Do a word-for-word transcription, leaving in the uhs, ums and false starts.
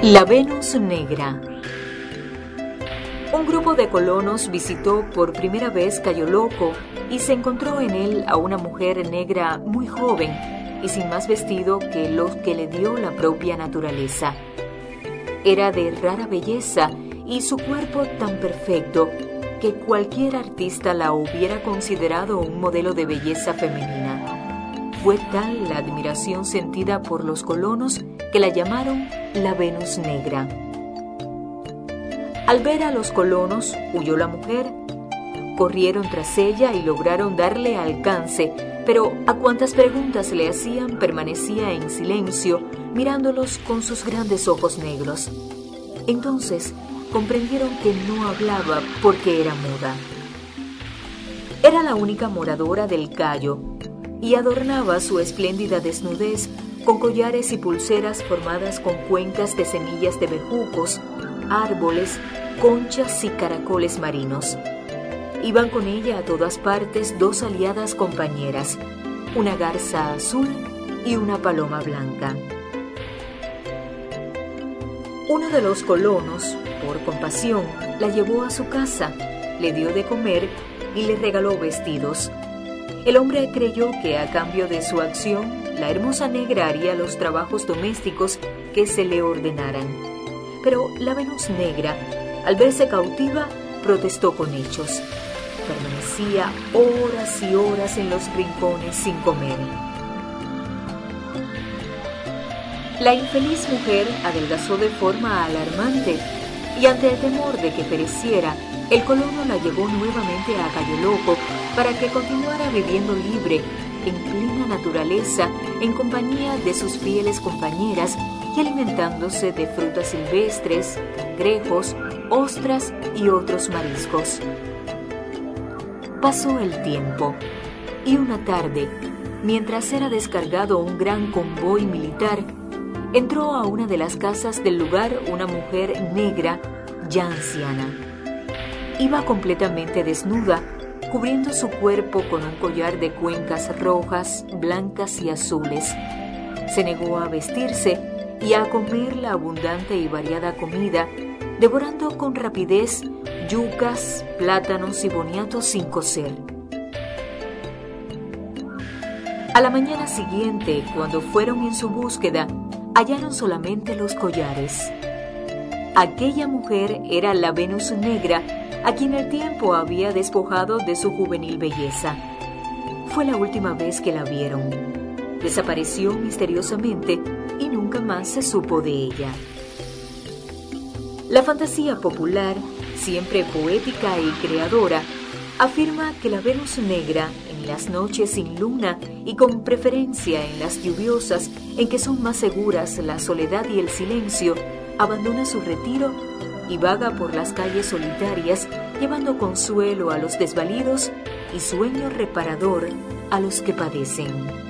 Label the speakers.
Speaker 1: La Venus Negra. Un grupo de colonos visitó por primera vez Cayo Loco y se encontró en él a una mujer negra muy joven y sin más vestido que lo que le dio la propia naturaleza. Era de rara belleza y su cuerpo tan perfecto que cualquier artista la hubiera considerado un modelo de belleza femenina. Fue tal la admiración sentida por los colonos que la llamaron la Venus Negra. Al ver a los colonos, huyó la mujer. Corrieron tras ella y lograron darle alcance, pero a cuantas preguntas le hacían permanecía en silencio, mirándolos con sus grandes ojos negros. Entonces comprendieron que no hablaba porque era muda. Era la única moradora del Cayo y adornaba su espléndida desnudez con collares y pulseras formadas con cuencas de semillas de bejucos, árboles, conchas y caracoles marinos. Iban con ella a todas partes dos aliadas compañeras, una garza azul y una paloma blanca. Uno de los colonos, por compasión, la llevó a su casa, le dio de comer y le regaló vestidos. El hombre creyó que a cambio de su acción, la hermosa negra haría los trabajos domésticos que se le ordenaran. Pero la Venus Negra, al verse cautiva, protestó con hechos. Permanecía horas y horas en los rincones sin comer. La infeliz mujer adelgazó de forma alarmante y ante el temor de que pereciera, el colono la llevó nuevamente a Cayo Loco para que continuara viviendo libre, en plena naturaleza, en compañía de sus fieles compañeras y alimentándose de frutas silvestres, cangrejos, ostras y otros mariscos. Pasó el tiempo y una tarde, mientras era descargado un gran convoy militar, entró a una de las casas del lugar una mujer negra ya anciana. Iba completamente desnuda, cubriendo su cuerpo con un collar de cuencas rojas, blancas y azules. Se negó a vestirse y a comer la abundante y variada comida, devorando con rapidez yucas, plátanos y boniatos sin cocer. A la mañana siguiente, cuando fueron en su búsqueda, hallaron solamente los collares. Aquella mujer era la Venus Negra, a quien el tiempo había despojado de su juvenil belleza. Fue la última vez que la vieron. Desapareció misteriosamente y nunca más se supo de ella. La fantasía popular, siempre poética y creadora, afirma que la Venus Negra, en las noches sin luna y con preferencia en las lluviosas, en que son más seguras la soledad y el silencio, abandona su retiro y vaga por las calles solitarias, llevando consuelo a los desvalidos y sueño reparador a los que padecen.